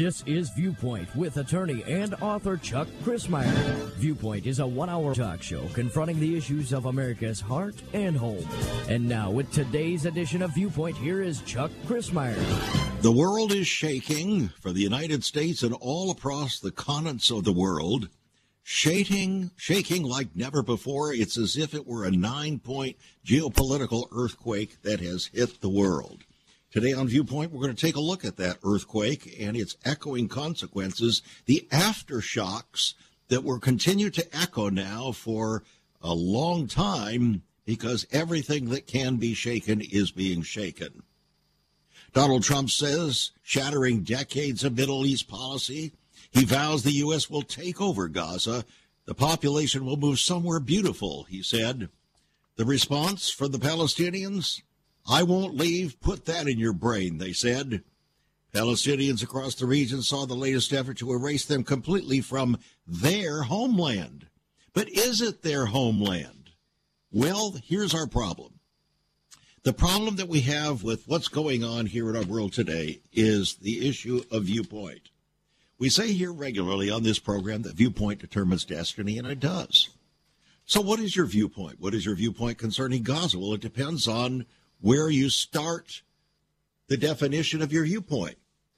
This is Viewpoint with attorney and author Chuck Crismier. Viewpoint is a 1-hour talk show confronting the issues of America's heart and home. And now with today's edition of Viewpoint, here is Chuck Crismier. The world is shaking for the United States and all across the continents of the world. Shaking like never before. It's as if it were a 9-point geopolitical earthquake that has hit the world. Today on Viewpoint, we're going to take a look at that earthquake and its echoing consequences, the aftershocks that will continue to echo now for a long time because everything that can be shaken is being shaken. Donald Trump says, shattering decades of Middle East policy, he vows the U.S. will take over Gaza. The population will move somewhere beautiful, he said. The response from the Palestinians? I won't leave. Put that in your brain, they said. Palestinians across the region saw the latest effort to erase them completely from their homeland. But is it their homeland? Well, here's our problem. The problem that we have with what's going on here in our world today is the issue of viewpoint. We say here regularly on this program that viewpoint determines destiny, and it does. So what is your viewpoint? What is your viewpoint concerning Gaza? Well, it depends on where you start the definition of your viewpoint.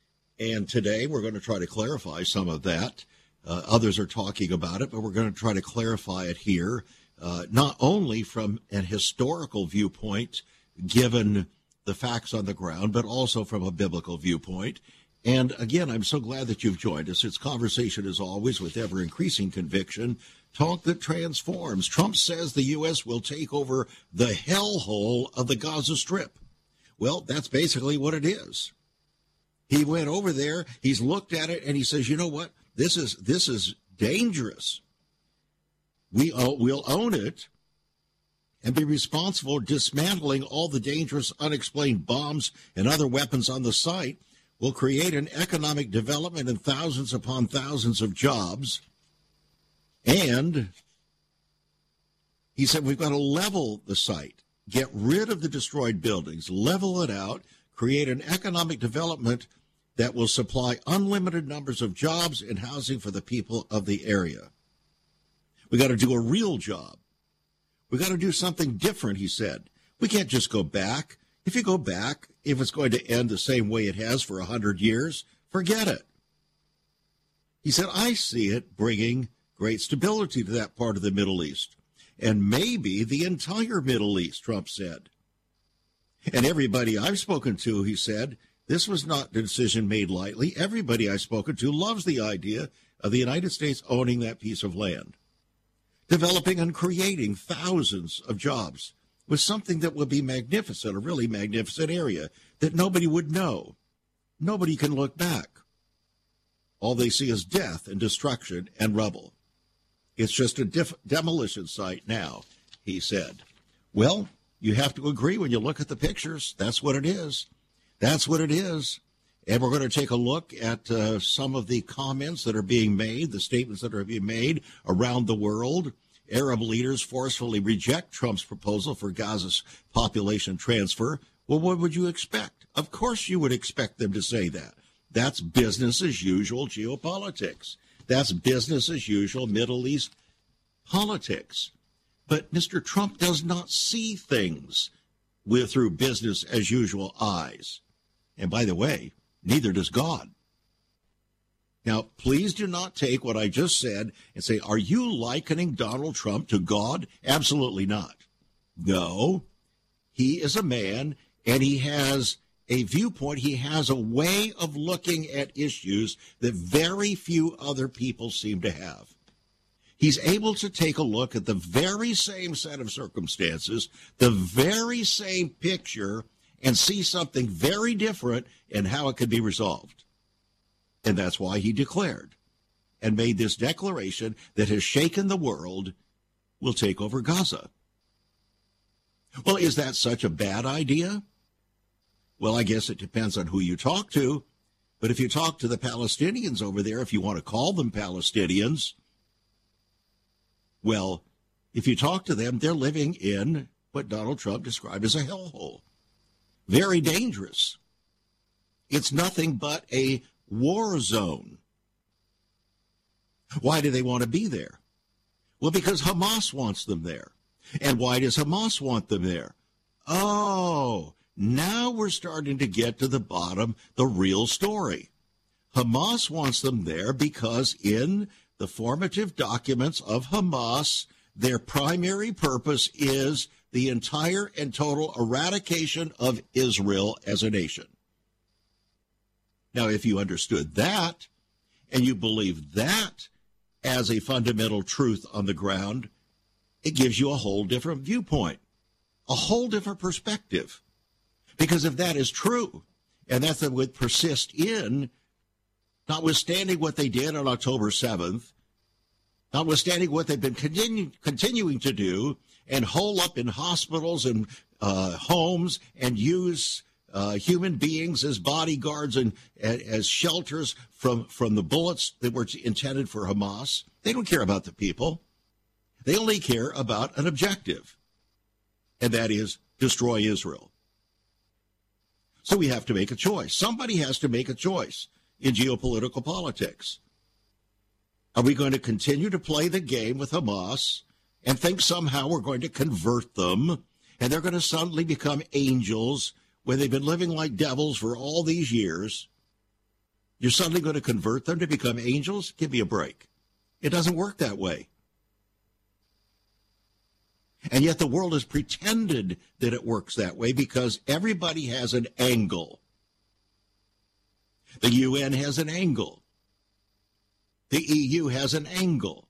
And today we're going to try to clarify some of that. Others are talking about it, but we're going to try to clarify it here, not only from an historical viewpoint, given the facts on the ground, but also from a biblical viewpoint. And again, I'm so glad that you've joined us. It's conversation, as always, with ever-increasing conviction, talk that transforms. Trump says the U.S. will take over the hellhole of the Gaza Strip. Well, that's basically what it is. He went over there, he's looked at it, and he says, you know what? This is dangerous. We'll own it and be responsible for dismantling all the dangerous, unexplained bombs and other weapons on the site. Will create an economic development and thousands upon thousands of jobs. And he said we've got to level the site, get rid of the destroyed buildings, level it out, create an economic development that will supply unlimited numbers of jobs and housing for the people of the area. We got to do a real job. We got to do something different, he said. We can't just go back. If you go back, if it's going to end the same way it has for 100 years, forget it. He said, I see it bringing great stability to that part of the Middle East, and maybe the entire Middle East, Trump said. And everybody I've spoken to, he said, this was not a decision made lightly. Everybody I've spoken to loves the idea of the United States owning that piece of land, developing and creating thousands of jobs with something that would be magnificent, a really magnificent area that nobody would know. Nobody can look back. All they see is death and destruction and rubble. It's just a demolition site now, he said. Well, you have to agree when you look at the pictures. That's what it is. That's what it is. And we're going to take a look at some of the comments that are being made, the statements that are being made around the world. Arab leaders forcefully reject Trump's proposal for Gaza's population transfer. Well, what would you expect? Of course you would expect them to say that. That's business as usual geopolitics. That's business as usual Middle East politics. But Mr. Trump does not see things through business as usual eyes. And by the way, neither does God. Now, please do not take what I just said and say, are you likening Donald Trump to God? Absolutely not. No, he is a man and he has a viewpoint. He has a way of looking at issues that very few other people seem to have. He's able to take a look at the very same set of circumstances, the very same picture, and see something very different in how it could be resolved. And that's why he declared and made this declaration that has shaken the world, will take over Gaza. Well, is that such a bad idea? Well, I guess it depends on who you talk to. But if you talk to the Palestinians over there, if you want to call them Palestinians, well, if you talk to them, they're living in what Donald Trump described as a hellhole. Very dangerous. It's nothing but a war zone. Why do they want to be there? Well, because Hamas wants them there. And why does Hamas want them there? Oh, now we're starting to get to the bottom, the real story. Hamas wants them there because in the formative documents of Hamas, their primary purpose is the entire and total eradication of Israel as a nation. Now, if you understood that, and you believe that as a fundamental truth on the ground, it gives you a whole different viewpoint, a whole different perspective. Because if that is true, and that would persist in, notwithstanding what they did on October 7th, notwithstanding what they've been continuing to do, and hole up in hospitals and homes and use human beings as bodyguards and as shelters from the bullets that were intended for Hamas. They don't care about the people. They only care about an objective, and that is destroy Israel. So we have to make a choice. Somebody has to make a choice in geopolitical politics. Are we going to continue to play the game with Hamas and think somehow we're going to convert them and they're going to suddenly become angels when they've been living like devils for all these years? You're suddenly going to convert them to become angels? Give me a break. It doesn't work that way. And yet the world has pretended that it works that way because everybody has an angle. The UN has an angle. The EU has an angle.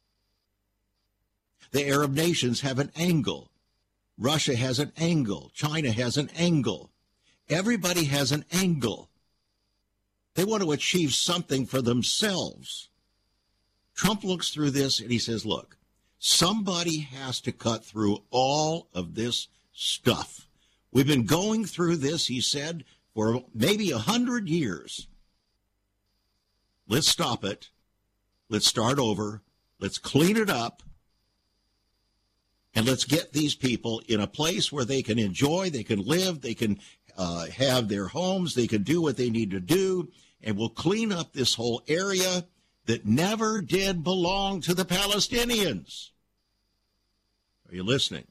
The Arab nations have an angle. Russia has an angle. China has an angle. Everybody has an angle. They want to achieve something for themselves. Trump looks through this and he says, look, somebody has to cut through all of this stuff. We've been going through this, he said, for maybe 100 years. Let's stop it. Let's start over. Let's clean it up. And let's get these people in a place where they can enjoy, they can live, they can have their homes, they can do what they need to do, and we'll clean up this whole area that never did belong to the Palestinians. Are you listening?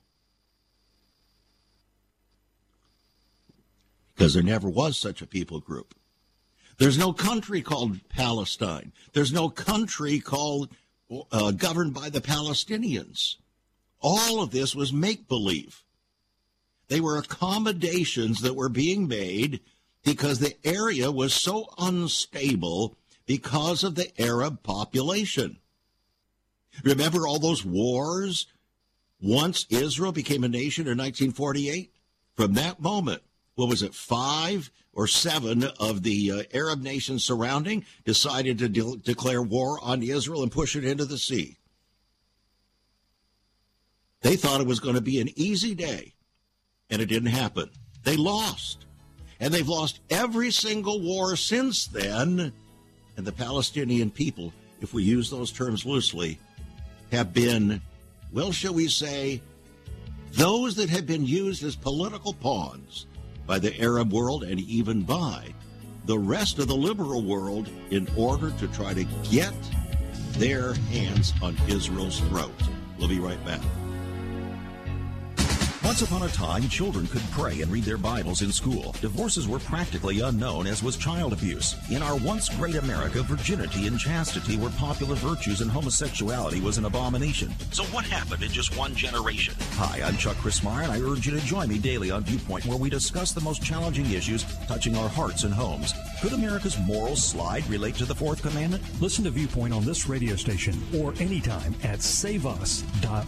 Because there never was such a people group. There's no country called Palestine. There's no country called governed by the Palestinians. All of this was make-believe. They were accommodations that were being made because the area was so unstable because of the Arab population. Remember all those wars once Israel became a nation in 1948? From that moment, what was it, 5 or 7 of the Arab nations surrounding decided to declare war on Israel and push it into the sea. They thought it was going to be an easy day, and it didn't happen. They lost, and they've lost every single war since then, and the Palestinian people, if we use those terms loosely, have been, well, shall we say, those that have been used as political pawns by the Arab world and even by the rest of the liberal world in order to try to get their hands on Israel's throat. We'll be right back. Once upon a time, children could pray and read their Bibles in school. Divorces were practically unknown, as was child abuse. In our once great America, virginity and chastity were popular virtues and homosexuality was an abomination. So what happened in just one generation? Hi, I'm Chuck Christmeyer, and I urge you to join me daily on Viewpoint, where we discuss the most challenging issues touching our hearts and homes. Could America's moral slide relate to the Fourth Commandment? Listen to Viewpoint on this radio station or anytime at saveus.org.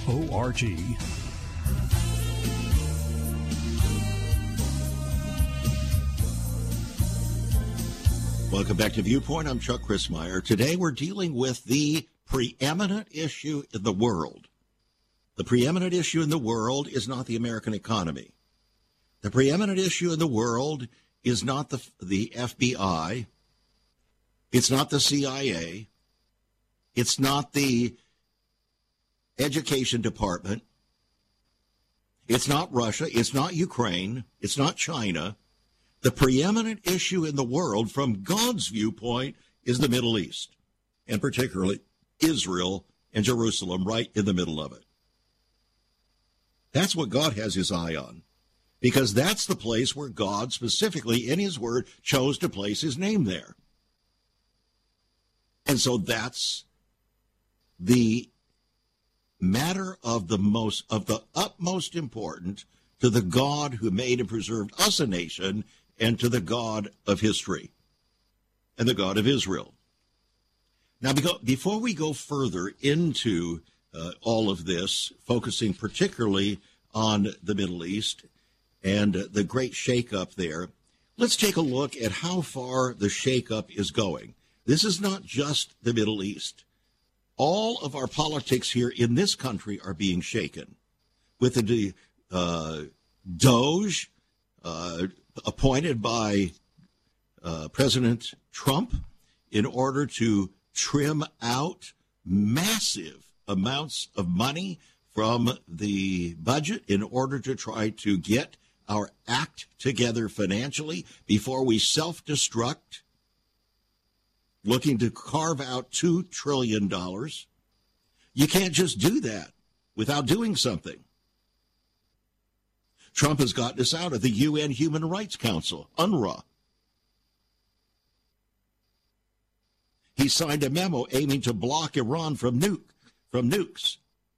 Welcome back to Viewpoint. I'm Chuck Christmeyer. Today we're dealing with the preeminent issue in the world. The preeminent issue in the world is not the American economy. The preeminent issue in the world is not the FBI. It's not the CIA. It's not the Education Department. It's not Russia. It's not Ukraine. It's not China. The preeminent issue in the world from God's viewpoint is the Middle East, and particularly Israel and Jerusalem right in the middle of it. That's what God has his eye on, because that's the place where God specifically in his word chose to place his name there. And so that's the matter of the utmost importance to the God who made and preserved us a nation, and to the God of history and the God of Israel. Now, before we go further into all of this, focusing particularly on the Middle East and the great shakeup there, let's take a look at how far the shakeup is going. This is not just the Middle East. All of our politics here in this country are being shaken. With the Doge appointed by President Trump in order to trim out massive amounts of money from the budget in order to try to get our act together financially before we self-destruct, looking to carve out $2 trillion. You can't just do that without doing something. Trump has gotten us out of the UN Human Rights Council, UNRWA. He signed a memo aiming to block Iran from nukes.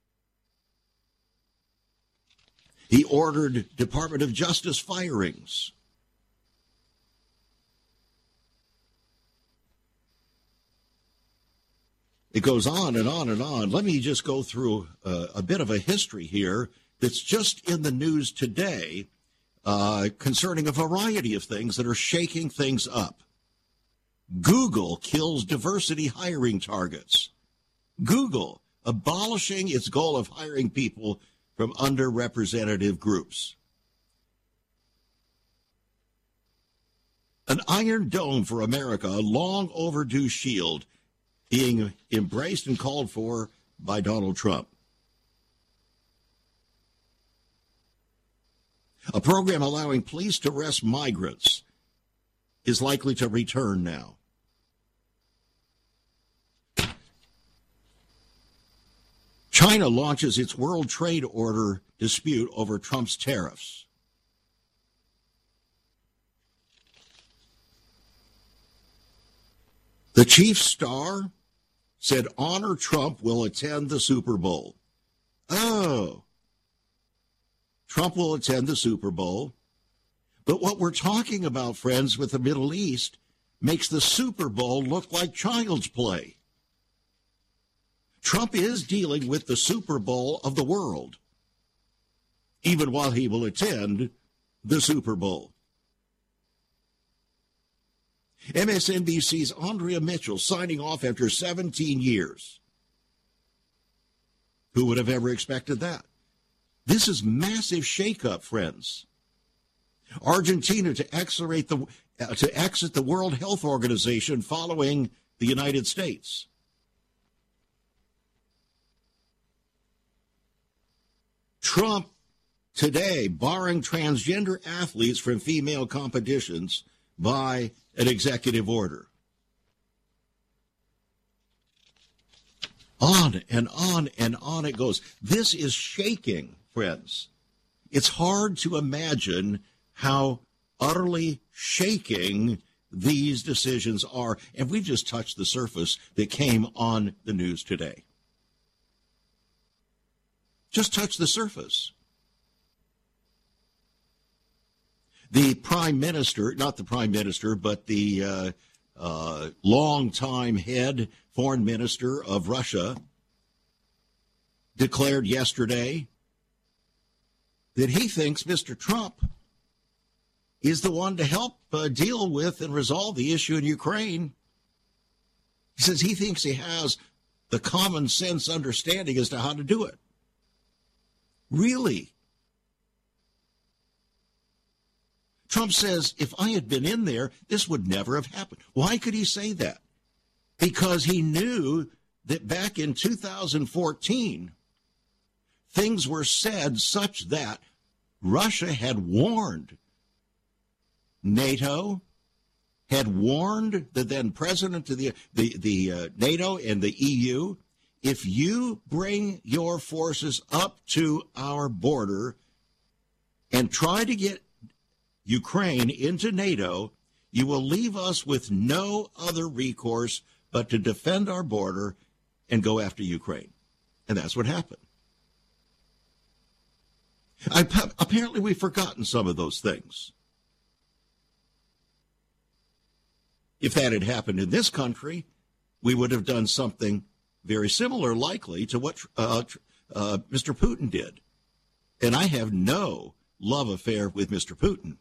He ordered Department of Justice firings. It goes on and on and on. Let me just go through a bit of a history here that's just in the news today concerning a variety of things that are shaking things up. Google kills diversity hiring targets. Google abolishing its goal of hiring people from underrepresented groups. An Iron Dome for America, a long overdue shield, being embraced and called for by Donald Trump. A program allowing police to arrest migrants is likely to return now. China launches its World Trade Order dispute over Trump's tariffs. The chief star said honor Trump will attend the Super Bowl. Oh, Trump will attend the Super Bowl. But what we're talking about, friends, with the Middle East makes the Super Bowl look like child's play. Trump is dealing with the Super Bowl of the world, even while he will attend the Super Bowl. MSNBC's Andrea Mitchell signing off after 17 years. Who would have ever expected that? This is massive shakeup, friends. Argentina to exit the World Health Organization following the United States. Trump today barring transgender athletes from female competitions by an executive order. On and on and on it goes. This is shaking, friends. It's hard to imagine how utterly shaking these decisions are. And we've just touched the surface that came on the news today. Just touch the surface. The prime minister, not the prime minister, but the longtime head foreign minister of Russia, declared yesterday that he thinks Mr. Trump is the one to help deal with and resolve the issue in Ukraine. He says he thinks he has the common sense understanding as to how to do it. Really? Trump says, if I had been in there, this would never have happened. Why could he say that? Because he knew that back in 2014, things were said such that Russia had warned NATO had warned the then president of the NATO and the EU, if you bring your forces up to our border and try to get Ukraine into NATO, you will leave us with no other recourse but to defend our border and go after Ukraine. And that's what happened. Apparently, we've forgotten some of those things. If that had happened in this country, we would have done something very similar, likely, to what Mr. Putin did. And I have no love affair with Mr. Putin.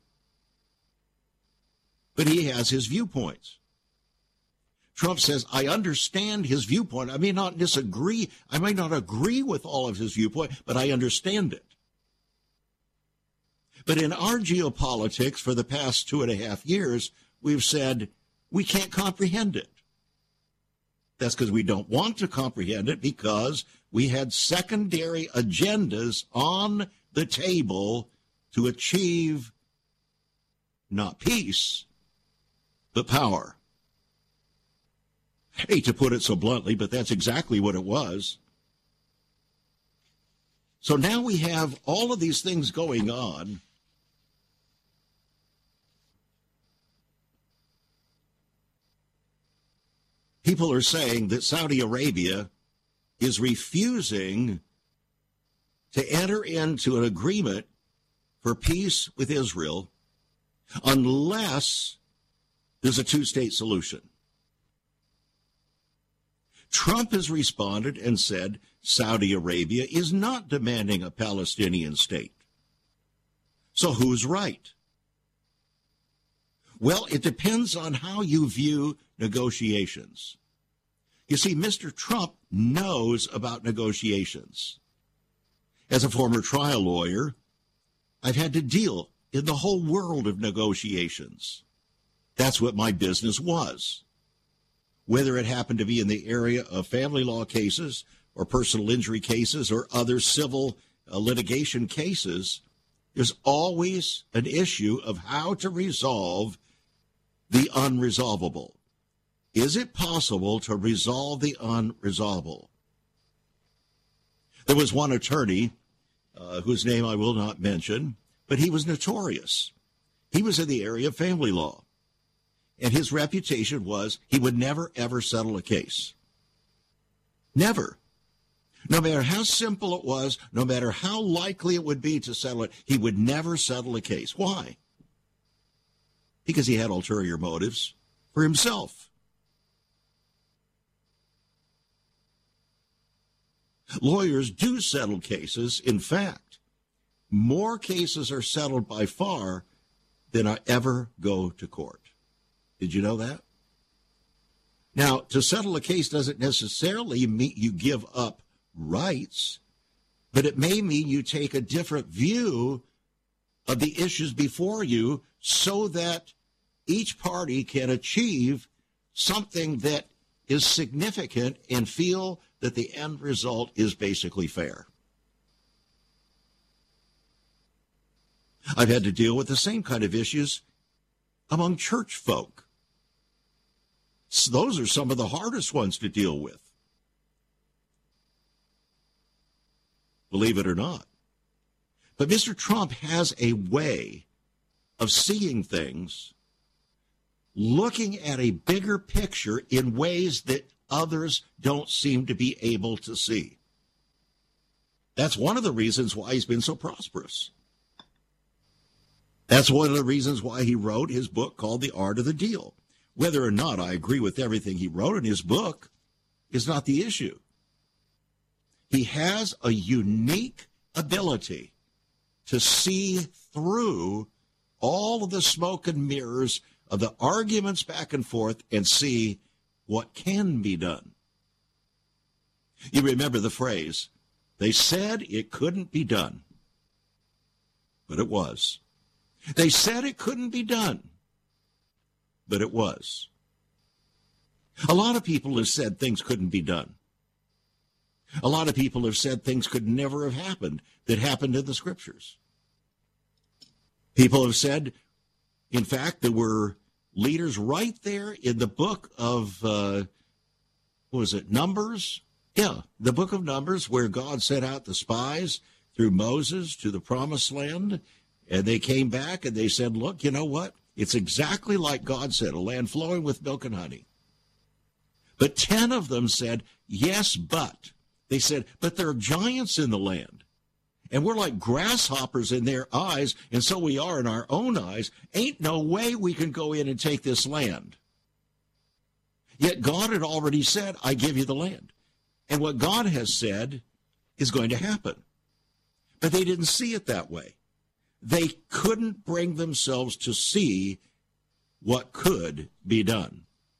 But he has his viewpoints. Trump says, I understand his viewpoint. I may not disagree. I may not agree with all of his viewpoint, but I understand it. But in our geopolitics for the past 2.5 years, we've said we can't comprehend it. That's because we don't want to comprehend it, because we had secondary agendas on the table to achieve not peace, but power. I hate to put it so bluntly, but that's exactly what it was. So now we have all of these things going on. People are saying that Saudi Arabia is refusing to enter into an agreement for peace with Israel unless there's a two-state solution. Trump has responded and said Saudi Arabia is not demanding a Palestinian state. So who's right? Well, it depends on how you view negotiations. You see, Mr. Trump knows about negotiations. As a former trial lawyer, I've had to deal in the whole world of negotiations. That's what my business was. Whether it happened to be in the area of family law cases or personal injury cases or other civil litigation cases, there's always an issue of how to resolve the unresolvable. Is it possible to resolve the unresolvable? There was one attorney whose name I will not mention, but he was notorious. He was in the area of family law. And his reputation was he would never, ever settle a case. Never. No matter how simple it was, no matter how likely it would be to settle it, he would never settle a case. Why? Because he had ulterior motives for himself. Lawyers do settle cases. In fact, more cases are settled by far than ever go to court. Did you know that? Now, to settle a case doesn't necessarily mean you give up rights, but it may mean you take a different view of the issues before you so that each party can achieve something that is significant and feel that the end result is basically fair. I've had to deal with the same kind of issues among church folk. So those are some of the hardest ones to deal with, believe it or not. But Mr. Trump has a way of seeing things, looking at a bigger picture in ways that others don't seem to be able to see. That's one of the reasons why he's been so prosperous. That's one of the reasons why he wrote his book called The Art of the Deal. Whether or not I agree with everything he wrote in his book is not the issue. He has a unique ability to see through all of the smoke and mirrors of the arguments back and forth and see what can be done. You remember the phrase, they said it couldn't be done, but it was. They said it couldn't be done, but it was. A lot of people have said things couldn't be done. A lot of people have said things could never have happened that happened in the scriptures. People have said, In fact, there were leaders right there in the book of, Numbers? Yeah, the book of Numbers, where God sent out the spies through Moses to the promised land. And they came back and they said, look, you know what? It's exactly like God said, a land flowing with milk and honey. But 10 of them said, yes, but. They said, but there are giants in the land. And we're like grasshoppers in their eyes, and so we are in our own eyes. Ain't no way we can go in and take this land. Yet God had already said, I give you the land. And what God has said is going to happen. But they didn't see it that way. They couldn't bring themselves to see what could be done,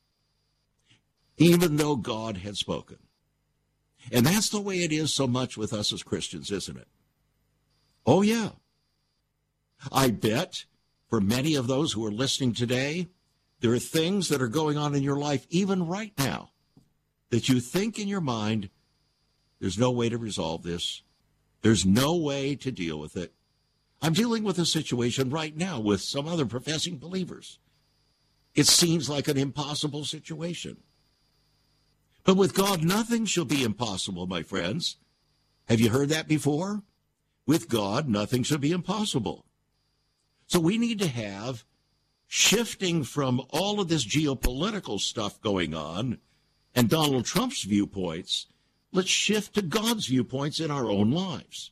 even though God had spoken. And that's the way it is so much with us as Christians, isn't it? Oh, yeah. I bet for many of those who are listening today, there are things that are going on in your life, even right now, that you think in your mind, there's no way to resolve this. There's no way to deal with it. I'm dealing with a situation right now with some other professing believers. It seems like an impossible situation. But with God, nothing shall be impossible, my friends. Have you heard that before? With God, nothing shall be impossible. So we need to have shifting from all of this geopolitical stuff going on and Donald Trump's viewpoints. Let's shift to God's viewpoints in our own lives.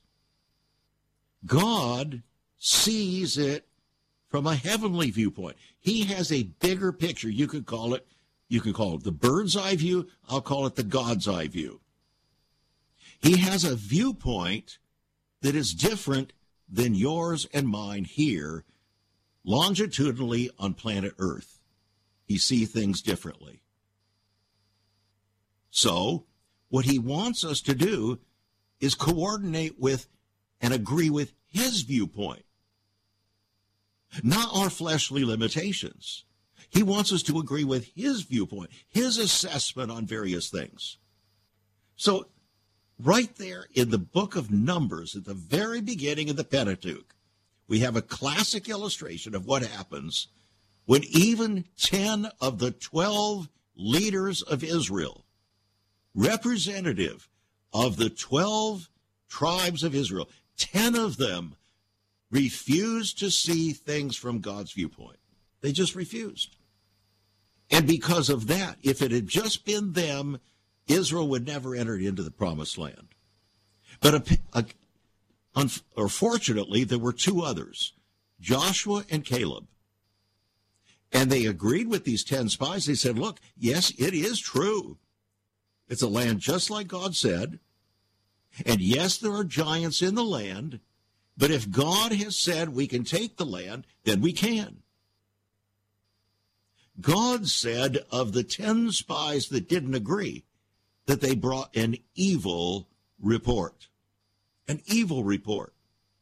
God sees it from a heavenly viewpoint. He has a bigger picture. You could call it the bird's eye view. I'll call it the God's eye view. He has a viewpoint that is different than yours and mine here, longitudinally on planet Earth. He sees things differently. So, what he wants us to do is coordinate with and agree with his viewpoint, not our fleshly limitations. He wants us to agree with his viewpoint, his assessment on various things. So, right there in the book of Numbers, at the very beginning of the Pentateuch, we have a classic illustration of what happens when even 10 of the 12 leaders of Israel, representative of the 12 tribes of Israel, 10 of them refused to see things from God's viewpoint. They just refused. And because of that, if it had just been them, Israel would never enter into the promised land. But unfortunately, there were two others, Joshua and Caleb. And they agreed with these 10 spies. They said, look, yes, it is true. It's a land just like God said. And yes, there are giants in the land. But if God has said we can take the land, then we can. God said of the 10 spies that didn't agree, that they brought an evil report. An evil report.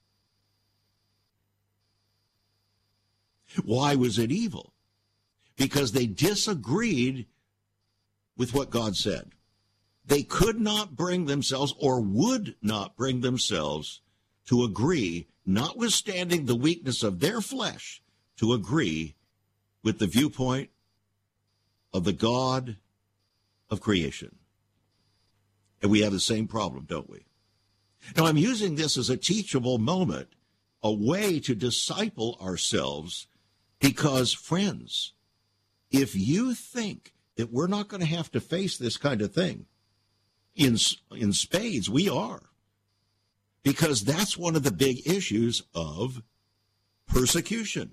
Why was it evil? Because they disagreed with what God said. They could not bring themselves, or would not bring themselves, to agree, notwithstanding the weakness of their flesh, to agree with the viewpoint of the God of creation. And we have the same problem, don't we? Now, I'm using this as a teachable moment, a way to disciple ourselves, because, friends, if you think that we're not going to have to face this kind of thing, in spades, we are. Because that's one of the big issues of persecution.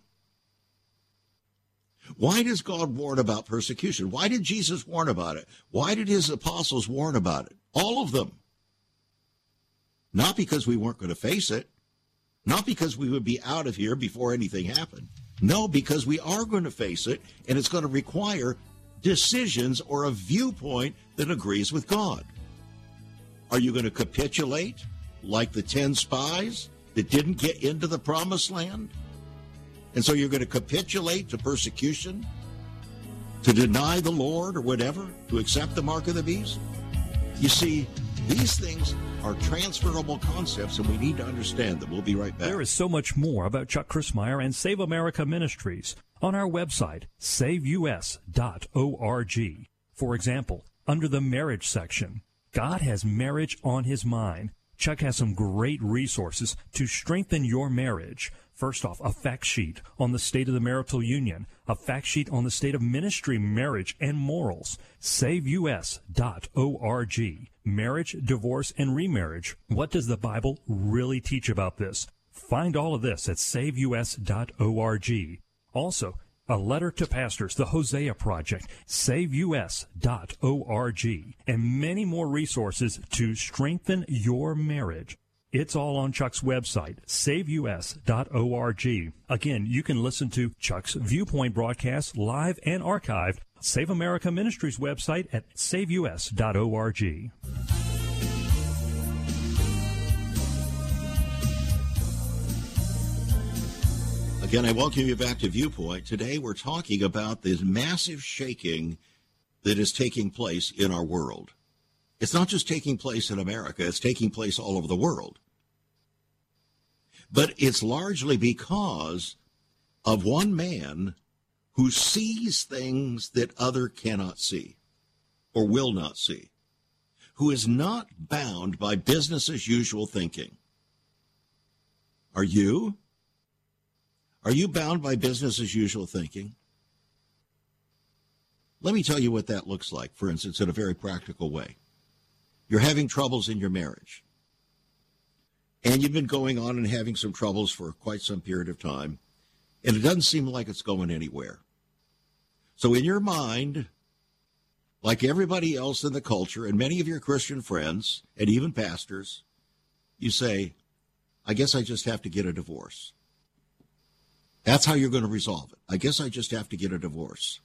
Why does God warn about persecution? Why did Jesus warn about it? Why did his apostles warn about it? All of them. Not because we weren't going to face it. Not because we would be out of here before anything happened. No, because we are going to face it, and it's going to require decisions or a viewpoint that agrees with God. Are you going to capitulate like the 10 spies that didn't get into the promised land? And so you're going to capitulate to persecution, to deny the Lord or whatever, to accept the mark of the beast? You see, These things are transferable concepts, and we need to understand them. We'll be right back. There is so much more about Chuck Crismier and Save America Ministries on our website, saveus.org. For example, under the marriage section, God has marriage on his mind. Chuck has some great resources to strengthen your marriage. First off, a fact sheet on the state of the marital union, a fact sheet on the state of ministry, marriage, and morals. SaveUS.org. Marriage, divorce, and remarriage. What does the Bible really teach about this? Find all of this at SaveUS.org. Also, a letter to pastors, the Hosea Project, SaveUS.org, and many more resources to strengthen your marriage. It's all on Chuck's website, SaveUS.org. Again, you can listen to Chuck's Viewpoint broadcasts live and archived. Save America Ministries website at SaveUS.org. Again, I welcome you back to Viewpoint. Today we're talking about this massive shaking that is taking place in our world. It's not just taking place in America, it's taking place all over the world. But it's largely because of one man who sees things that other cannot see or will not see, who is not bound by business as usual thinking. Are you? Are you bound by business as usual thinking? Let me tell you what that looks like, for instance, in a very practical way. You're having troubles in your marriage, and you've been going on and having some troubles for quite some period of time, and it doesn't seem like it's going anywhere. So in your mind, like everybody else in the culture and many of your Christian friends and even pastors, you say, I guess I just have to get a divorce. That's how you're going to resolve it. I guess I just have to get a divorce.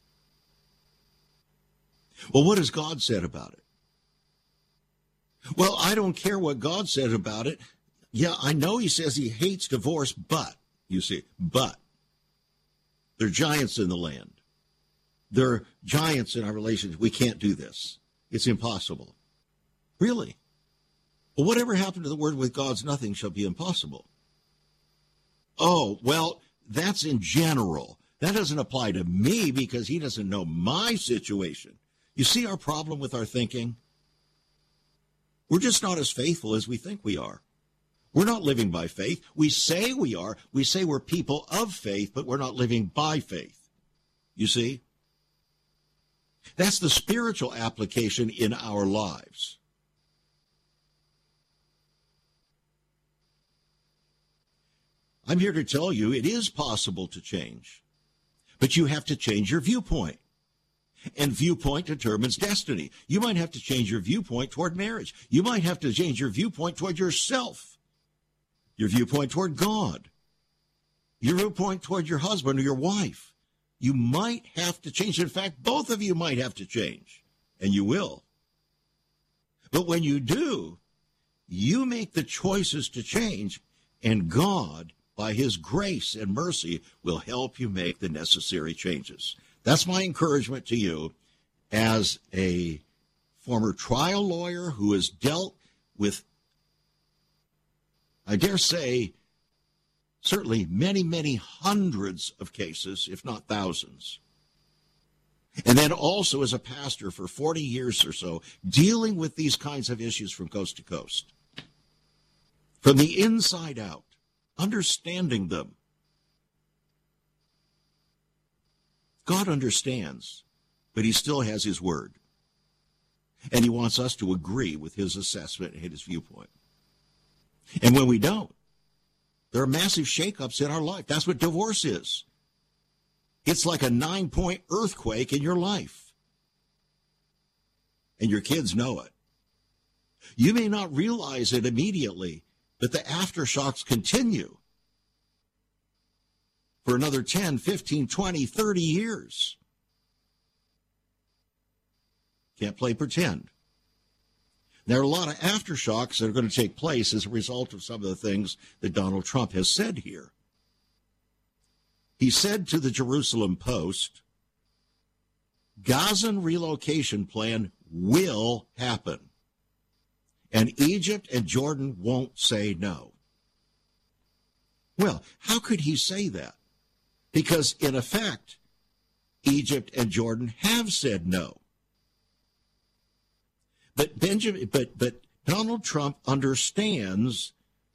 Well, what has God said about it? Well, I don't care what God said about it. Yeah, I know he says he hates divorce, but, you see, but there are giants in the land. There are giants in our relationship. We can't do this. It's impossible. Really? Well, whatever happened to the word with God's nothing shall be impossible? Oh, well, that's in general. That doesn't apply to me because he doesn't know my situation. You see our problem with our thinking? We're just not as faithful as we think we are. We're not living by faith. We say we are. We say we're people of faith, but we're not living by faith. You see? That's the spiritual application in our lives. I'm here to tell you it is possible to change, but you have to change your viewpoint. And viewpoint determines destiny. You might have to change your viewpoint toward marriage. You might have to change your viewpoint toward yourself, your viewpoint toward God, your viewpoint toward your husband or your wife. You might have to change. In fact, both of you might have to change, and you will. But when you do, you make the choices to change, and God, by his grace and mercy, will help you make the necessary changes. That's my encouragement to you as a former trial lawyer who has dealt with, I dare say, certainly many, many hundreds of cases, if not thousands. And then also as a pastor for 40 years or so, dealing with these kinds of issues from coast to coast. From the inside out, understanding them. God understands, but he still has his word. And he wants us to agree with his assessment and his viewpoint. And when we don't, there are massive shakeups in our life. That's what divorce is. It's like a 9-point earthquake in your life. And your kids know it. You may not realize it immediately, but the aftershocks continue for another 10, 15, 20, 30 years. Can't play pretend. There are a lot of aftershocks that are going to take place as a result of some of the things that Donald Trump has said here. He said to the Jerusalem Post, Gazan relocation plan will happen. and Egypt and Jordan won't say no. Well, how could he say that? Because, in effect, Egypt and Jordan have said no. But Donald Trump understands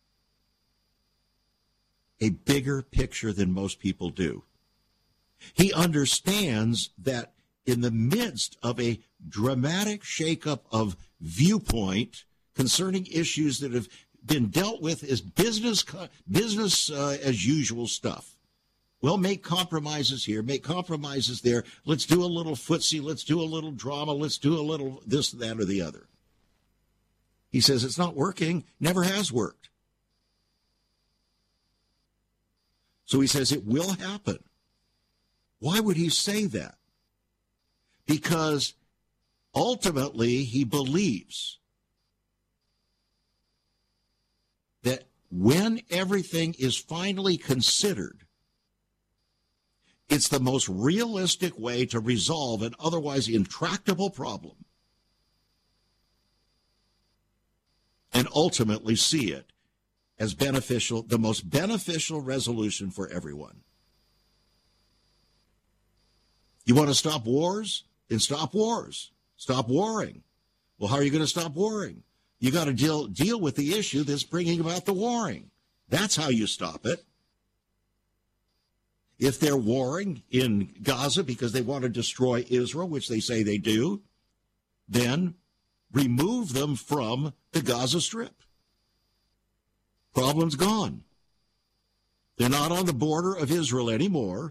a bigger picture than most people do. He understands that in the midst of a dramatic shakeup of viewpoint concerning issues that have been dealt with as business as usual stuff. Well, make compromises here, make compromises there. Let's do a little footsie, let's do a little drama, let's do a little this, that, or the other. He says it's not working, never has worked. So he says it will happen. Why would he say that? Because ultimately he believes that when everything is finally considered, it's the most realistic way to resolve an otherwise intractable problem and ultimately see it as beneficial, the most beneficial resolution for everyone. You want to stop wars? Then stop wars. Stop warring. Well, how are you going to stop warring? You got to deal with the issue that's bringing about the warring. That's how you stop it. If they're warring in Gaza because they want to destroy Israel, which they say they do, then remove them from the Gaza Strip. Problem's gone. They're not on the border of Israel anymore.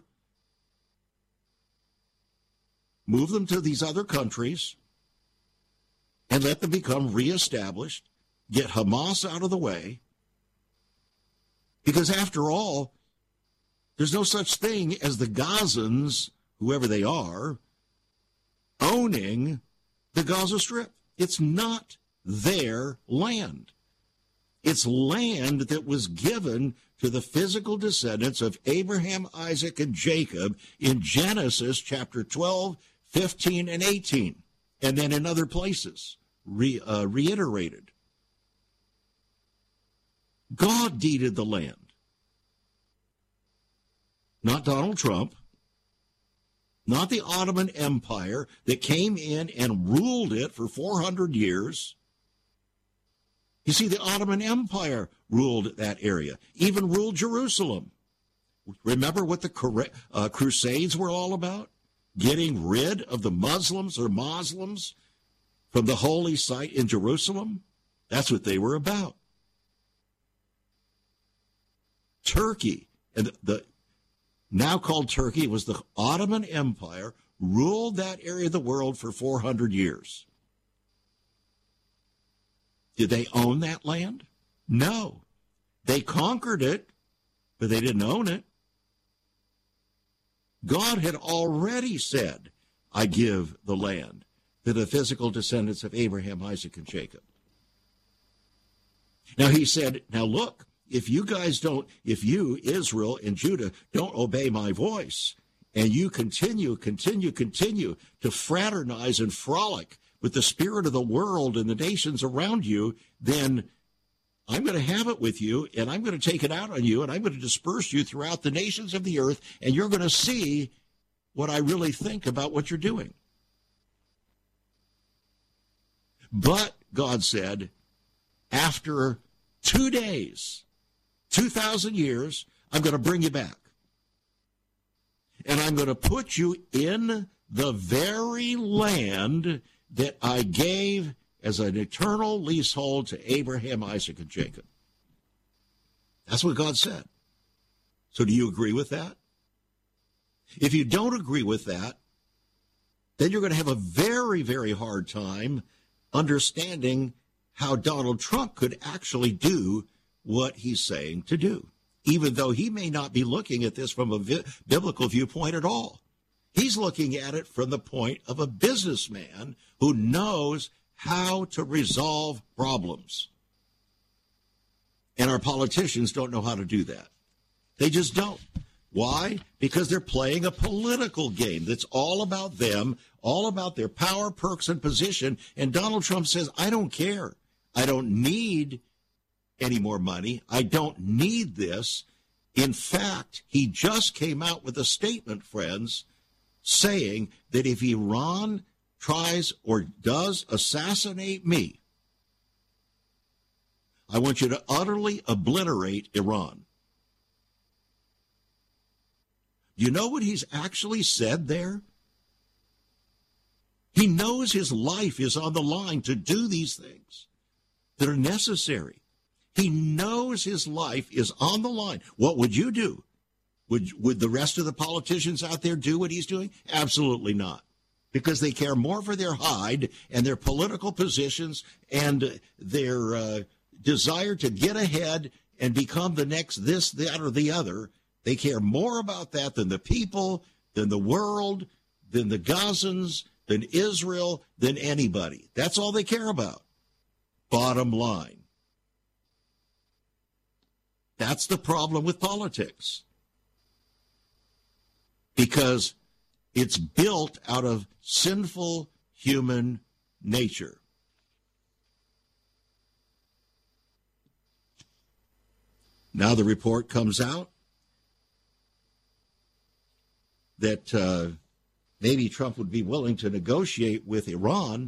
Move them to these other countries and let them become reestablished. Get Hamas out of the way. Because after all, there's no such thing as the Gazans, whoever they are, owning the Gaza Strip. It's not their land. It's land that was given to the physical descendants of Abraham, Isaac, and Jacob in Genesis chapter 12, 15, and 18, and then in other places, reiterated. God deeded the land. Not Donald Trump, not the Ottoman Empire that came in and ruled it for 400 years. You see, the Ottoman Empire ruled that area, even ruled Jerusalem. Remember what the Crusades were all about? Getting rid of the Muslims from the holy site in Jerusalem? That's what they were about. Turkey, and the now called Turkey, was the Ottoman Empire, ruled that area of the world for 400 years. Did they own that land? No. They conquered it, but they didn't own it. God had already said, I give the land to the physical descendants of Abraham, Isaac, and Jacob. Now he said, now look, if you, Israel and Judah, don't obey my voice, and you continue to fraternize and frolic with the spirit of the world and the nations around you, then I'm going to have it with you, and I'm going to take it out on you, and I'm going to disperse you throughout the nations of the earth, and you're going to see what I really think about what you're doing. But, God said, after 2 days, 2,000 years, I'm going to bring you back. And I'm going to put you in the very land that I gave as an eternal leasehold to Abraham, Isaac, and Jacob. That's what God said. So do you agree with that? If you don't agree with that, then you're going to have a very, very hard time understanding how Donald Trump could actually do what he's saying to do, even though he may not be looking at this from a biblical viewpoint at all. He's looking at it from the point of a businessman who knows how to resolve problems. And our politicians don't know how to do that. They just don't. Why? Because they're playing a political game that's all about them, all about their power, perks, and position. And Donald Trump says, I don't care. I don't need any more money. I don't need this. In fact, he just came out with a statement, friends, saying that if Iran tries or does assassinate me, I want you to utterly obliterate Iran. You know what he's actually said there? He knows his life is on the line to do these things that are necessary. He knows his life is on the line. What would you do? Would the rest of the politicians out there do what he's doing? Absolutely not. Because they care more for their hide and their political positions and their desire to get ahead and become the next this, that, or the other. They care more about that than the people, than the world, than the Gazans, than Israel, than anybody. That's all they care about. Bottom line. That's the problem with politics. Because it's built out of sinful human nature. Now the report comes out that maybe Trump would be willing to negotiate with Iran,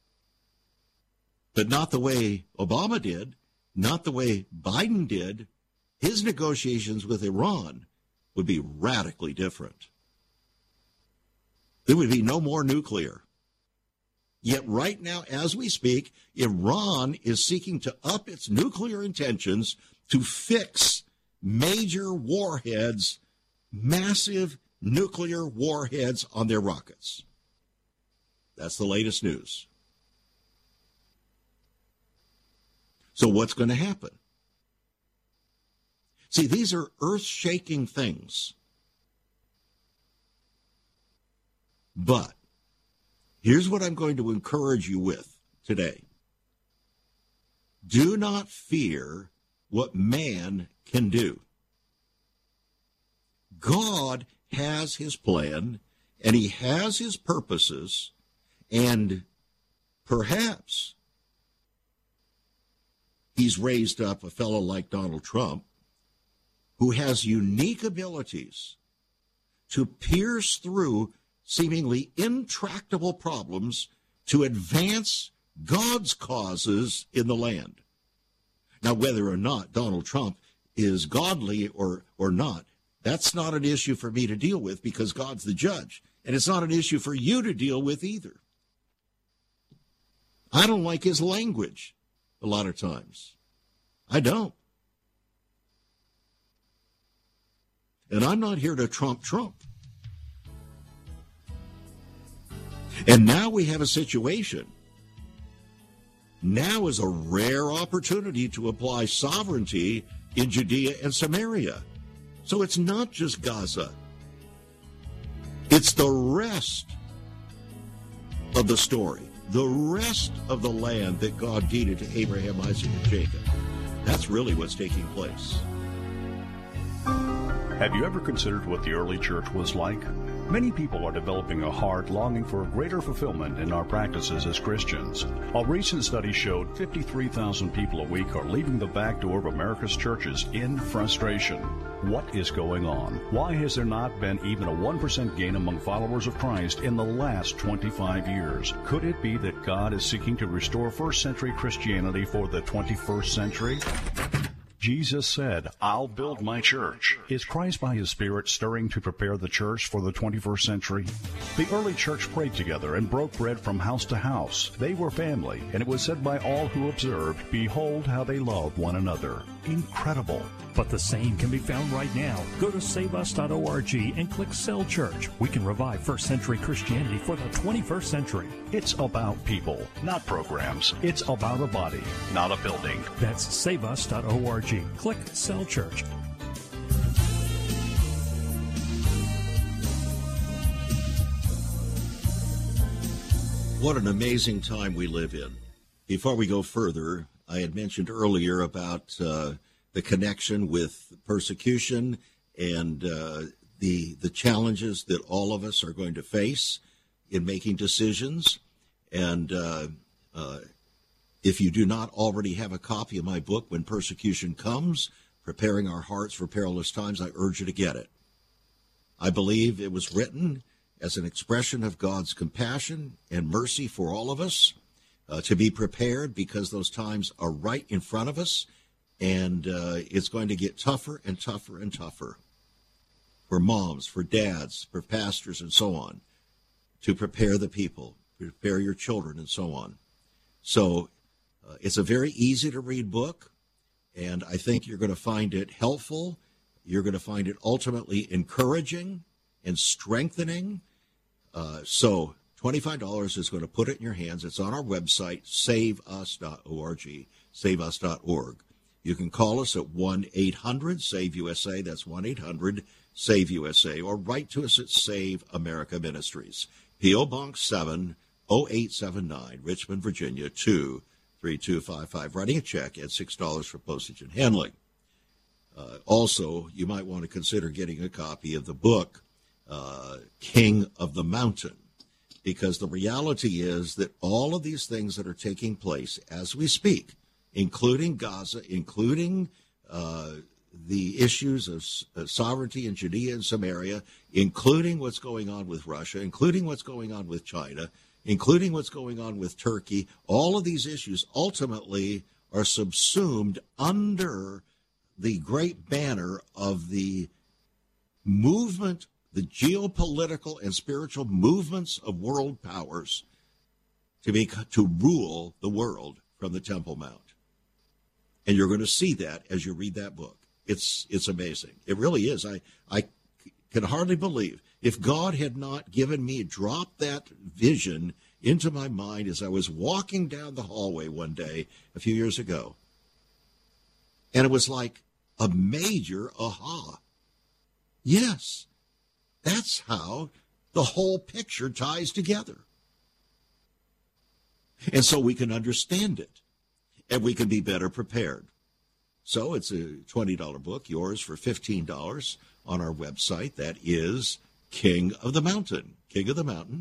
but not the way Obama did, not the way Biden did. His negotiations with Iran would be radically different. There would be no more nuclear. Yet right now, as we speak, Iran is seeking to up its nuclear intentions to fix major warheads, massive nuclear warheads on their rockets. That's the latest news. So what's going to happen? See, these are earth-shaking things. But here's what I'm going to encourage you with today. Do not fear what man can do. God has his plan, and he has his purposes, and perhaps he's raised up a fellow like Donald Trump who has unique abilities to pierce through seemingly intractable problems to advance God's causes in the land. Now, whether or not Donald Trump is godly or not, that's not an issue for me to deal with because God's the judge. And it's not an issue for you to deal with either. I don't like his language a lot of times. I don't. And I'm not here to trump Trump. And now we have a situation. Now is a rare opportunity to apply sovereignty in Judea and Samaria. So it's not just Gaza. It's the rest of the story, the rest of the land that God deeded to Abraham, Isaac, and Jacob. That's really what's taking place. Have you ever considered what the early church was like? Many people are developing a heart longing for greater fulfillment in our practices as Christians. A recent study showed 53,000 people a week are leaving the back door of America's churches in frustration. What is going on? Why has there not been even a 1% gain among followers of Christ in the last 25 years? Could it be that God is seeking to restore first century Christianity for the 21st century? Jesus said, "I'll build my church." Is Christ by his Spirit stirring to prepare the church for the 21st century? The early church prayed together and broke bread from house to house. They were family, and it was said by all who observed, "Behold how they love one another." Incredible. But the same can be found right now. Go to saveus.org and click Cell Church. We can revive first century Christianity for the 21st century. It's about people, not programs. It's about a body, not a building. That's saveus.org. Click Cell Church. What an amazing time we live in. Before we go further, I had mentioned earlier about the connection with persecution and the challenges that all of us are going to it If you do not already have a copy of my book, When Persecution Comes, Preparing Our Hearts for Perilous Times, I urge you to get it. I believe it was written as an expression of God's compassion and mercy for all of us, to be prepared because those times are right in front of us, and it's going to get tougher and tougher and tougher for moms, for dads, for pastors, and so on, to prepare the people, prepare your children, and so on. So it's a very easy-to-read book, and I think you're going to find it helpful. You're going to find it ultimately encouraging and strengthening. So $25 is going to put it in your hands. It's on our website, saveus.org, saveus.org. You can call us at 1-800-SAVE-USA. That's 1-800-SAVE-USA. Or write to us at Save America Ministries, P.O. Box 70879, Richmond, Virginia, 23255. Writing a check at $6 for postage and handling. Also, you might want to consider getting a copy of the book, King of the Mountain, because the reality is that all of these things that are taking place as we speak, including Gaza, including the issues of sovereignty in Judea and Samaria, including what's going on with Russia, including what's going on with China, including what's going on with Turkey, all of these issues ultimately are subsumed under the great banner of the movement, the geopolitical and spiritual movements of world powers to rule the world from the Temple Mount. And you're going to see that as you read that book. It's amazing. It really is. I can hardly believe, if God had not given me, dropped that vision into my mind as I was walking down the hallway one day a few years ago. And it was like a major aha. Yes, that's how the whole picture ties together. And so we can understand it, and we can be better prepared. So it's a $20 book, yours for $15 on our website. That is King of the Mountain. King of the Mountain.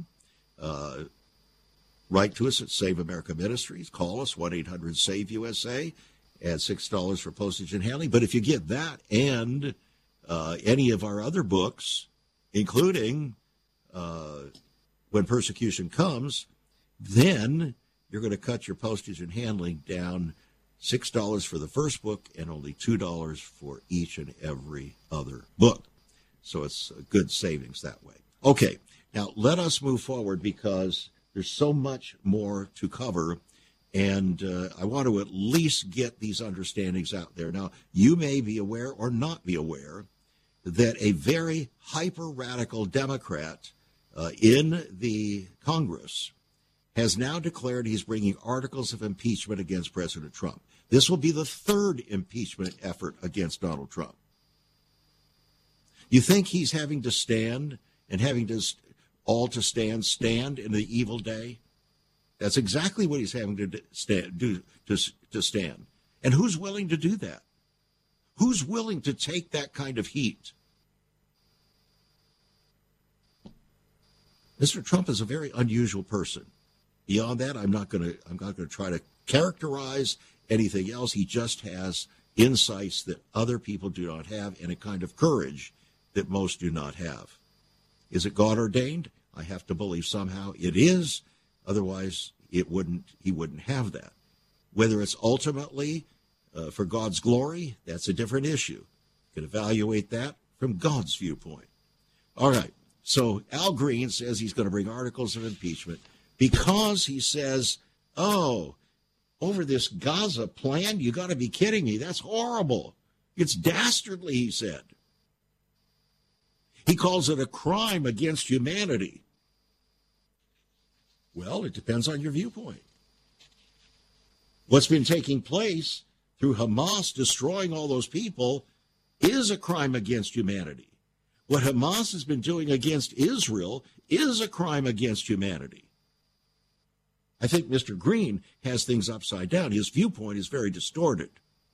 Write to us at Save America Ministries. Call us, 1-800-SAVE-USA. Add $6 for postage and handling. But if you get that and any of our other books, including When Persecution Comes, then you're going to cut your postage and handling down $6 for the first book and only $2 for each and every other book. So it's a good savings that way. Okay, now let us move forward because there's so much more to cover, and I want to at least get these understandings out there. Now, you may be aware or not be aware that a very hyper-radical Democrat in the Congress has now declared he's bringing articles of impeachment against President Trump. This will be the third impeachment effort against Donald Trump. You think he's having to stand and having to stand in the evil day? That's exactly what he's having to stand. And who's willing to do that? Who's willing to take that kind of heat? Mr. Trump is a very unusual person. Beyond that, I'm not going to try to characterize anything else. He just has insights that other people do not have and a kind of courage that most do not have. Is it God ordained? I have to believe somehow it is. Otherwise, he wouldn't have that. Whether it's ultimately for God's glory, that's a different issue. You can evaluate that from God's viewpoint. All right. So Al Green says he's going to bring articles of impeachment because he says, over this Gaza plan, you got to be kidding me. That's horrible. It's dastardly, he said. He calls it a crime against humanity. Well, it depends on your viewpoint. What's been taking place through Hamas destroying all those people is a crime against humanity. What Hamas has been doing against Israel is a crime against humanity. I think Mr. Green has things upside down. His viewpoint is very distorted.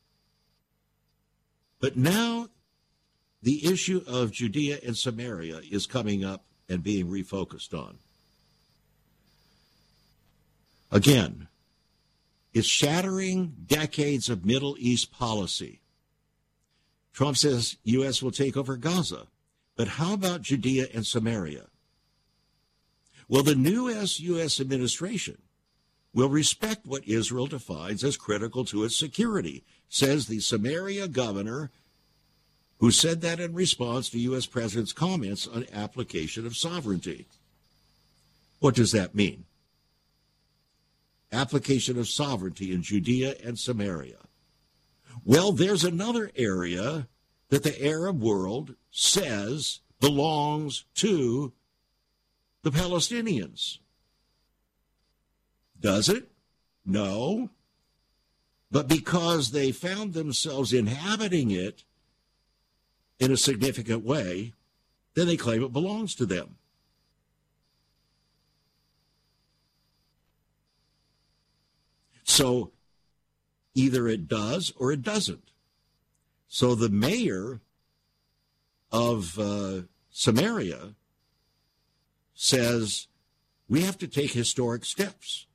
But now the issue of Judea and Samaria is coming up and being refocused on. Again, is shattering decades of Middle East policy. Trump says U.S. will take over Gaza. But how about Judea and Samaria? Well, the new U.S. administration will respect what Israel defines as critical to its security, says the Samaria governor, who said that in response to U.S. President's comments on application of sovereignty. What does that mean? Application of sovereignty in Judea and Samaria. Well, there's another area that the Arab world says belongs to the Palestinians. Does it? No. But because they found themselves inhabiting it in a significant way, then they claim it belongs to them. So either it does or it doesn't. So the mayor of Samaria says we have to take historic steps.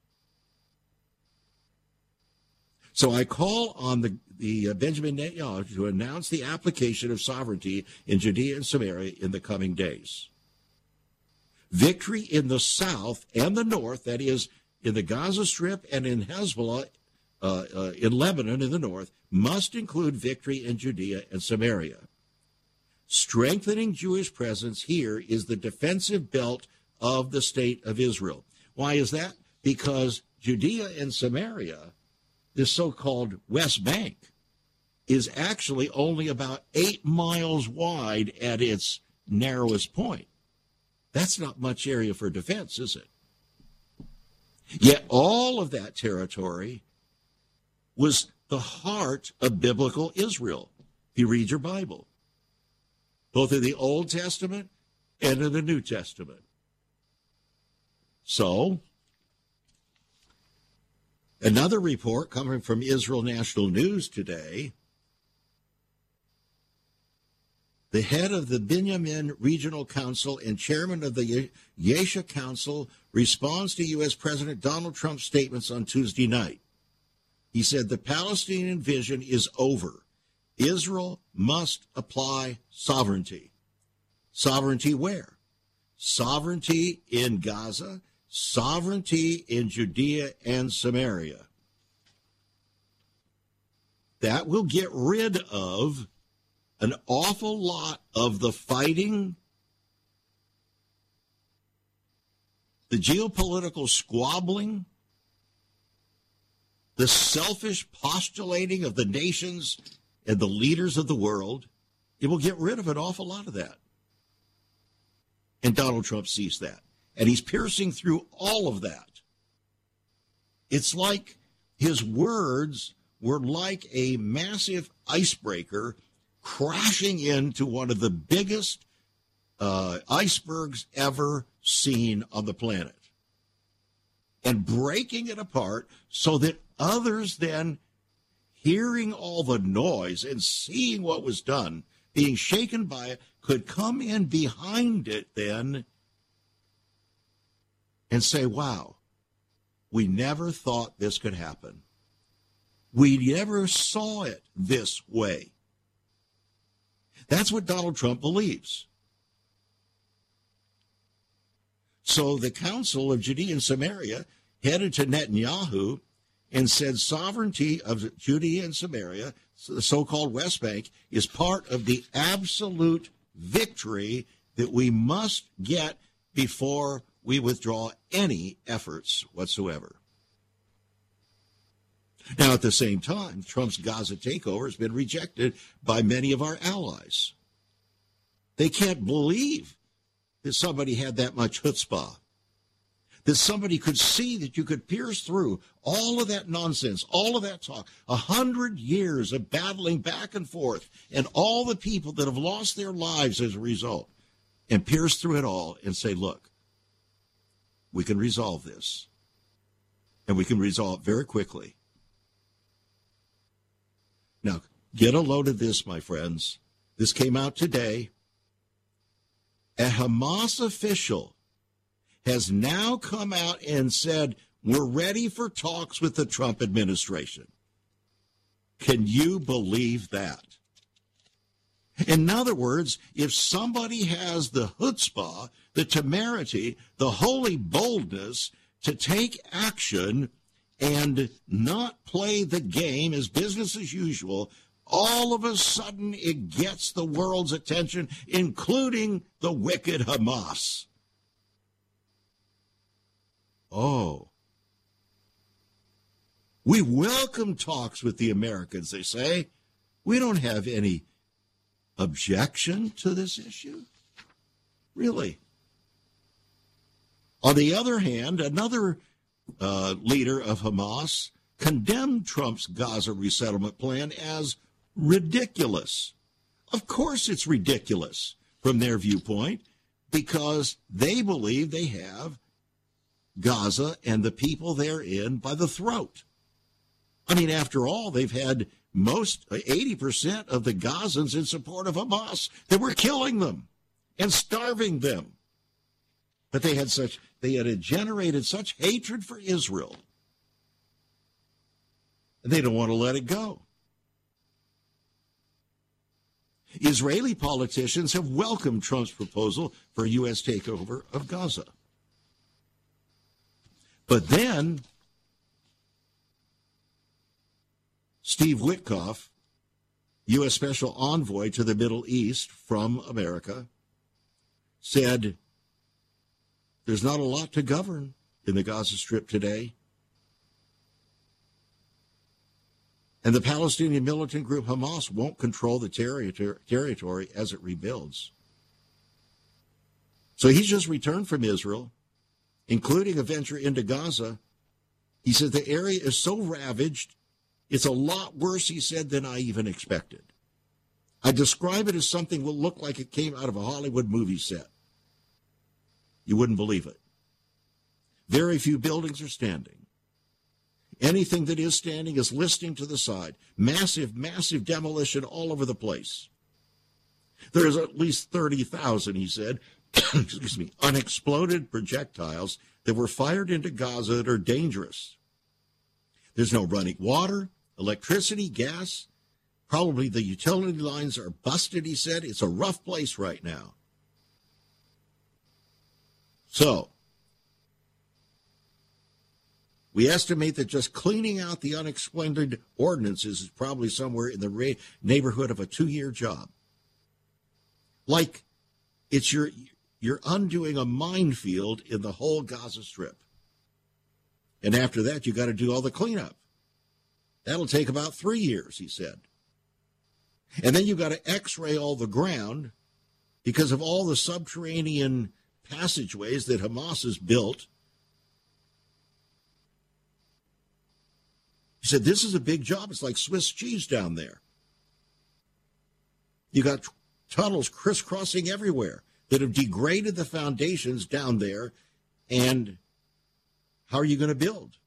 So I call on the Benjamin Netanyahu to announce the application of sovereignty in Judea and Samaria in the coming days. Victory in the south and the north, that is, in the Gaza Strip and in Hezbollah, in Lebanon in the north, must include victory in Judea and Samaria. Strengthening Jewish presence here is the defensive belt of the state of Israel. Why is that? Because Judea and Samaria, this so-called West Bank, is actually only about 8 miles wide at its narrowest point. That's not much area for defense, is it? Yet all of that territory was the heart of biblical Israel, if you read your Bible, both in the Old Testament and in the New Testament. So, another report coming from Israel National News today, the head of the Binyamin Regional Council and chairman of the Yesha Council responds to U.S. President Donald Trump's statements on Tuesday night. He said the Palestinian vision is over. Israel must apply sovereignty. Sovereignty where? Sovereignty in Gaza, sovereignty in Judea and Samaria. That will get rid of an awful lot of the fighting, the geopolitical squabbling, the selfish postulating of the nations and the leaders of the world. It will get rid of an awful lot of that. And Donald Trump sees that. And he's piercing through all of that. It's like his words were like a massive icebreaker crashing into one of the biggest icebergs ever seen on the planet and breaking it apart so that others then, hearing all the noise and seeing what was done, being shaken by it, could come in behind it then and say, wow, we never thought this could happen. We never saw it this way. That's what Donald Trump believes. So the Council of Judea and Samaria headed to Netanyahu and said sovereignty of Judea and Samaria, the so-called West Bank, is part of the absolute victory that we must get before we withdraw any efforts whatsoever. Now, at the same time, Trump's Gaza takeover has been rejected by many of our allies. They can't believe that somebody had that much chutzpah, that somebody could see that you could pierce through all of that nonsense, all of that talk, 100 years of battling back and forth, and all the people that have lost their lives as a result, and pierce through it all and say, look, we can resolve this, and we can resolve it very quickly. Now, get a load of this, my friends. This came out today. A Hamas official has now come out and said, we're ready for talks with the Trump administration. Can you believe that? In other words, if somebody has the chutzpah, the temerity, the holy boldness to take action and not play the game as business as usual, all of a sudden it gets the world's attention, including the wicked Hamas. Oh. We welcome talks with the Americans, they say. We don't have any objection to this issue? Really? On the other hand, another leader of Hamas condemned Trump's Gaza resettlement plan as ridiculous. Of course it's ridiculous from their viewpoint, because they believe they have Gaza and the people therein by the throat. I mean, after all, they've had 80% of the Gazans in support of Hamas. They were killing them and starving them. But they had generated such hatred for Israel, and they don't want to let it go. Israeli politicians have welcomed Trump's proposal for a U.S. takeover of Gaza. But then Steve Witkoff, U.S. Special Envoy to the Middle East from America, said there's not a lot to govern in the Gaza Strip today. And the Palestinian militant group Hamas won't control the territory as it rebuilds. So he's just returned from Israel, including a venture into Gaza. He said the area is so ravaged, it's a lot worse, he said, than I even expected. I describe it as something that will look like it came out of a Hollywood movie set. You wouldn't believe it. Very few buildings are standing. Anything that is standing is listing to the side. Massive, massive demolition all over the place. There's at least 30,000, he said, excuse me, unexploded projectiles that were fired into Gaza that are dangerous. There's no running water, electricity, gas. Probably the utility lines are busted, he said. It's a rough place right now. So, we estimate that just cleaning out the unexploded ordinances is probably somewhere in the neighborhood of a 2-year job. Like, it's you're undoing a minefield in the whole Gaza Strip. And after that, you got to do all the cleanup. That'll take about 3 years, he said. And then you got to x-ray all the ground because of all the subterranean passageways that Hamas has built. He said, this is a big job. It's like Swiss cheese down there. You got tunnels crisscrossing everywhere that have degraded the foundations down there. And how are you going to build?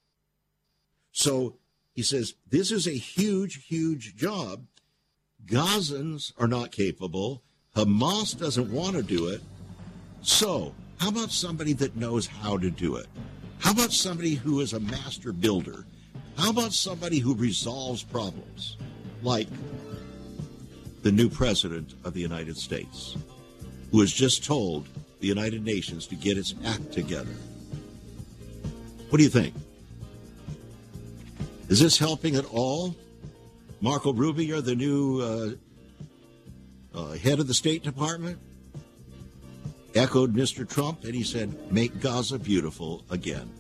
So he says, this is a huge, huge job. Gazans are not capable. Hamas doesn't want to do it. So how about somebody that knows how to do it? How about somebody who is a master builder? How about somebody who resolves problems, like the new president of the United States, who has just told the United Nations to get its act together? What do you think? Is this helping at all? Marco Rubio, the new head of the State Department, echoed Mr. Trump, and he said, make Gaza beautiful again.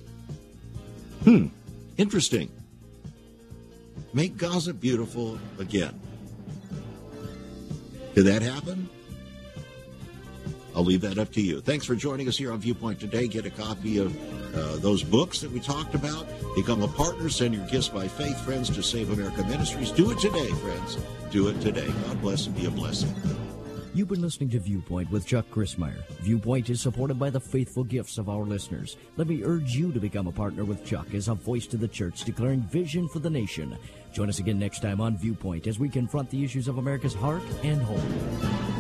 Interesting. Make Gaza beautiful again. Did that happen? I'll leave that up to you. Thanks for joining us here on Viewpoint today. Get a copy of those books that we talked about. Become a partner. Send your gifts by faith, friends, to Save America Ministries. Do it today, friends. Do it today. God bless and be a blessing. You've been listening to Viewpoint with Chuck Crismier. Viewpoint is supported by the faithful gifts of our listeners. Let me urge you to become a partner with Chuck as a voice to the church, declaring vision for the nation. Join us again next time on Viewpoint as we confront the issues of America's heart and home.